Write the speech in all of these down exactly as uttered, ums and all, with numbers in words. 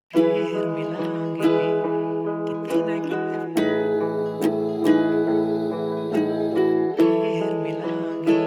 ਫੇਰ ਮਿਲਾਂਗੇ ਕਿਤੇ ਨਾ ਕਿਤੇ ਫੇਰ ਮਿਲਾਂਗੇ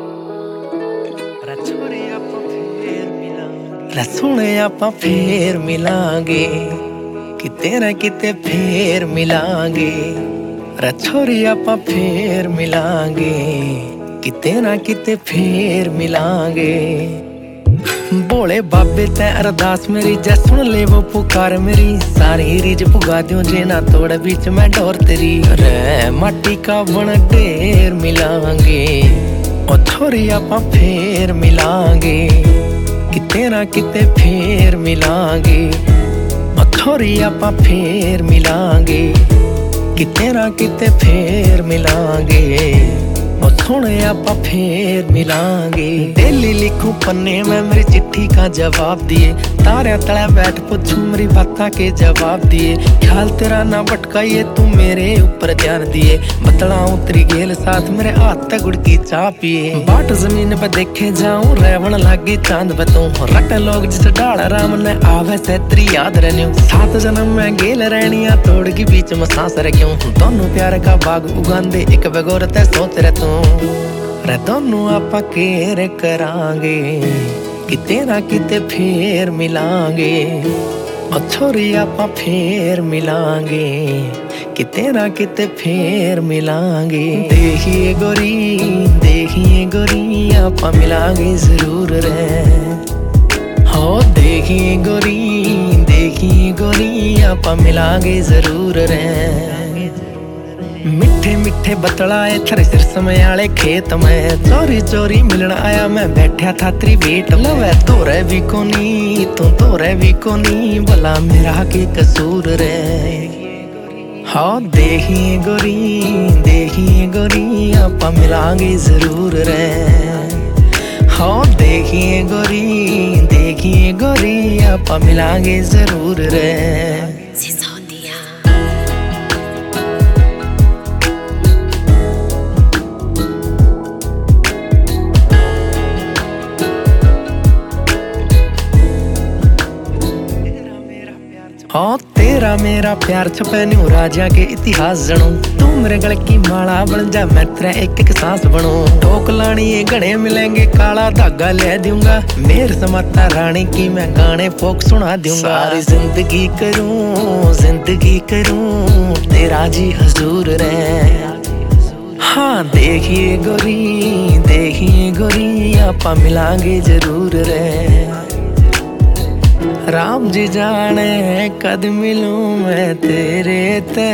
ਰਾ ਛੋਰੇ ਆਪਾਂ ਫੇਰ ਮਿਲਾਂਗੇ ਰਾ ਸੋਹਣੇ ਆਪਾਂ ਫੇਰ ਮਿਲਾਂਗੇ ਕਿਤੇ ਨਾ ਕਿਤੇ ਫੇਰ ਮਿਲਾਂਗੇ ਰਾ ਛੋਰੇ ਆਪਾਂ ਫੇਰ ਮਿਲਾਂਗੇ ਕਿਤੇ ਨਾ ਕਿਤੇ ਫੇਰ ਮਿਲਾਂਗੇ। भोले बाबे तै अरदास मेरी जै सुन ले वो पुकार मेरी सारी रीज पुगा दियो जे ना तोड़ बीच में डोर तेरी रे माटी का बन ढेर मिलांगे ओ छोरी आपां फेर मिलांगे किते ना किते फेर मिलांगे ओ छोरी आपां फेर मिलांगे किते ना किते फेर मिलांगे ओ सुने आपां फेर मिलांगे। डेली लिखूं पन्ने में मेरी चिट्ठी का जवाब दिए तारे तले बैठ पूछूं मेरी बातों के जवाब दिए ख्याल तेरा ना भटकाइए तू मेरे ऊपर ध्यान दिए बतला उतरी गेल साथ मेरे हाथ तक गुड़ की चाह पिए बाट जमीन पे देखे जाऊं रेवण लागे चांद पे तू रट लोग जिस डाल राम ने आवे से तेरी याद रहनी सात जन्म में गेल रहनिया तोड़ की बीच में सांस रखूं दोनों प्यार का बाग उगांदे एक बगौर ते सोच रहे तू रे दोनों आपां केर करांगे किते ना किते फेर मिलांगे ओ छोरी आपां फेर मिलांगे किते ना किते फेर मिलांगे। देखिए गोरी देखिए गोरी आपां मिलांगे जरूर रे हो देखिए गोरी देखिए गोरी आपां मिलांगे जरूर रे। मिठे मिठे बतलाए थरे सिर समय आले खेत में चोरी चोरी मिलन आया मैं बैठा था तेरी वेट लवे तोरे भी कोनी तू तोरे भी कोनी भला मेरा के कसूर रे हाँ देखिए गोरी देखिए गोरी आपां मिलांगे जरूर रे हाँ देखिए गोरी देखिए गोरी आपां मिलांगे जरूर रे। हाँ तेरा मेरा प्यार छपे न्यू राजा के इतिहास जणू तू मेरे गले की माला बन जा मैं तेरा एक एक सांस बनू टोक लानी ये गणे मिलेंगे काला धागा ले दूंगा मेरे समाता रानी की मैं गाने फोक सुना दूंगा सारी जिंदगी करूं जिंदगी करूं तेरा जी हजूर रे हाँ देखिए गोरी देखिए गोरी आपां मिलांगे जरूर रे राम जी जाने कद मिलूं मैं तेरे ते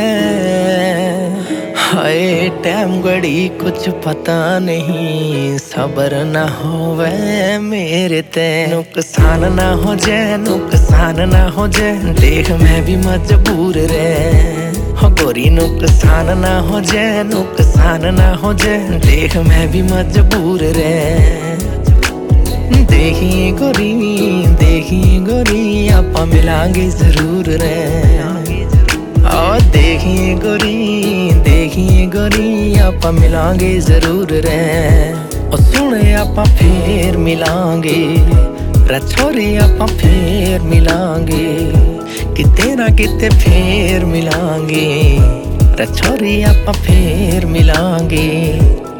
हाय टाइम घड़ी कुछ पता नहीं सबर ना होवे मेरे ते नुकसान ना हो जाए नुकसान ना हो जाए देख मैं भी मजबूर रे हो गोरी नुकसान ना हो जाए नुकसान ना हो जाए देख मैं भी मजबूर रे। देखिए गोरी देखिए गोरी आपां मिलांगे जरूर रे और देखिए गोरी देखिए गोरी आपां मिलांगे जरूर रे और सुने आपां फेर मिलांगे रा छोरी आपां फेर मिलांगे किते ना किते फेर मिलांगे रा छोरी आपां फेर मिलांगे।